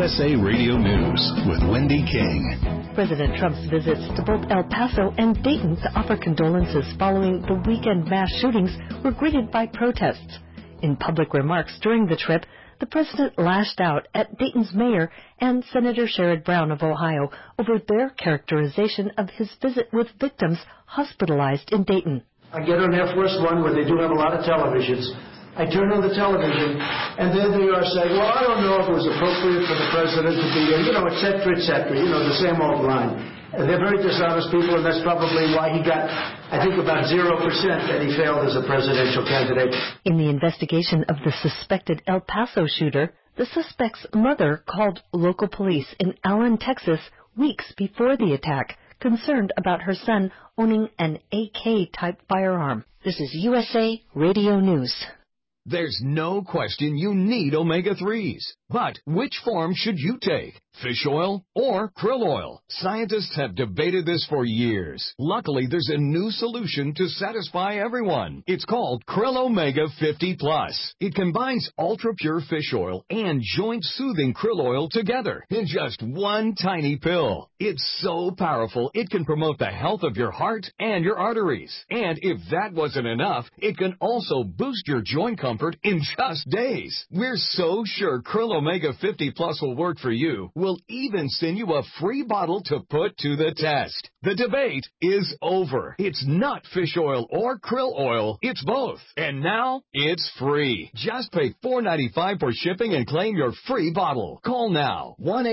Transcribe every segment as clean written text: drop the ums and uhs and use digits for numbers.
USA Radio News with Wendy King. President Trump's visits to both El Paso and Dayton to offer condolences following the weekend mass shootings were greeted by protests. In public remarks during the trip, the president lashed out at Dayton's mayor and Senator Sherrod Brown of Ohio over their characterization of his visit with victims hospitalized in Dayton. I get on Air Force One where they do have a lot of televisions. I turn on the television, and then they are saying, well, I don't know if it was appropriate for the president to be there, et cetera, the same old line. And they're very dishonest people, and that's probably why he got, I think, about 0% that he failed as a presidential candidate. In the investigation of the suspected El Paso shooter, the suspect's mother called local police in Allen, Texas, weeks before the attack, concerned about her son owning an AK-type firearm. This is USA Radio News. There's no question you need omega-3s. But which form should you take? Fish oil or krill oil? Scientists have debated this for years. Luckily, there's a new solution to satisfy everyone. It's called Krill Omega 50 Plus. It combines ultra-pure fish oil and joint-soothing krill oil together in just one tiny pill. It's so powerful, it can promote the health of your heart and your arteries. And if that wasn't enough, it can also boost your joint comfort in just days. We're so sure Krill Omega 50 Plus will work for you. We'll even send you a free bottle to put to the test. The debate is over. It's not fish oil or krill oil. It's both. And now it's free. Just pay $4.95 for shipping and claim your free bottle. Call now.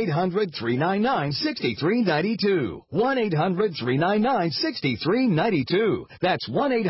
1-800-399-6392. 1-800-399-6392. That's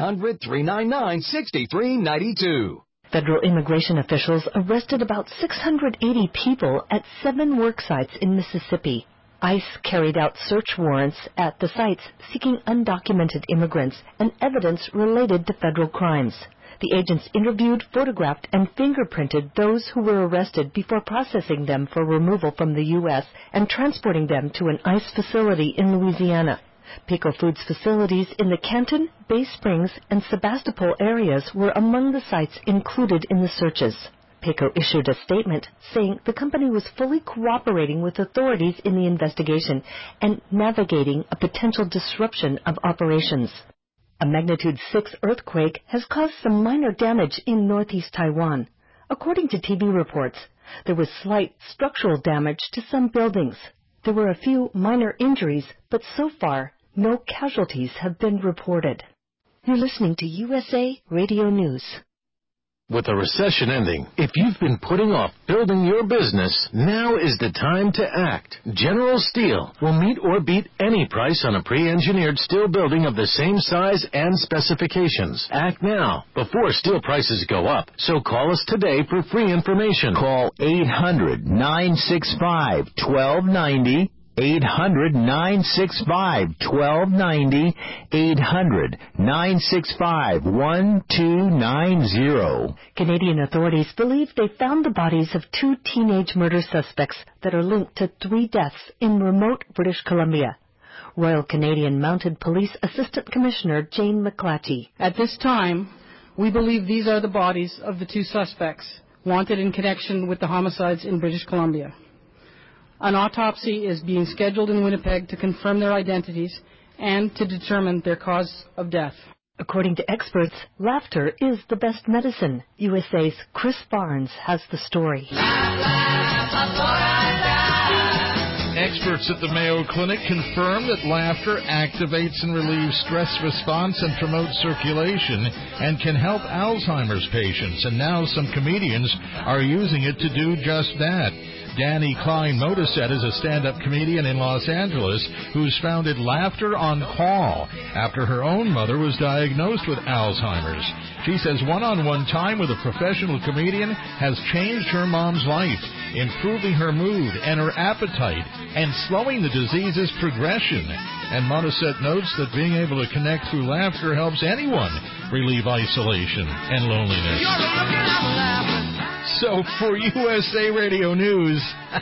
1-800-399-6392. Federal immigration officials arrested about 680 people at 7 work sites in Mississippi. ICE carried out search warrants at the sites seeking undocumented immigrants and evidence related to federal crimes. The agents interviewed, photographed, and fingerprinted those who were arrested before processing them for removal from the U.S. and transporting them to an ICE facility in Louisiana. Pico Foods facilities in the Canton, Bay Springs, and Sebastopol areas were among the sites included in the searches. Pico issued a statement saying the company was fully cooperating with authorities in the investigation and navigating a potential disruption of operations. A magnitude 6 earthquake has caused some minor damage in northeast Taiwan. According to TV reports, there was slight structural damage to some buildings. There were a few minor injuries, but so far, no casualties have been reported. You're listening to USA Radio News. With the recession ending, if you've been putting off building your business, now is the time to act. General Steel will meet or beat any price on a pre-engineered steel building of the same size and specifications. Act now, before steel prices go up. So call us today for free information. Call 800-965-1290. 800-965-1290, 800-965-1290. Canadian authorities believe they found the bodies of 2 teenage murder suspects that are linked to 3 deaths in remote British Columbia. Royal Canadian Mounted Police Assistant Commissioner Jane McClatchy. At this time, we believe these are the bodies of the 2 suspects wanted in connection with the homicides in British Columbia. An autopsy is being scheduled in Winnipeg to confirm their identities and to determine their cause of death. According to experts, laughter is the best medicine. USA's Chris Barnes has the story. Experts at the Mayo Clinic confirm that laughter activates and relieves stress response and promotes circulation and can help Alzheimer's patients. And now some comedians are using it to do just that. Danny Klein Modisette is a stand-up comedian in Los Angeles who's founded Laughter on Call after her own mother was diagnosed with Alzheimer's. She says one-on-one time with a professional comedian has changed her mom's life, improving her mood and her appetite and slowing the disease's progression. And Modisette notes that being able to connect through laughter helps anyone relieve isolation and loneliness. So for USA Radio News,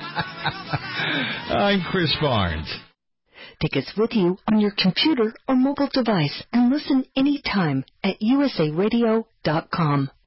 I'm Chris Barnes. Take us with you on your computer or mobile device and listen anytime at usaradio.com.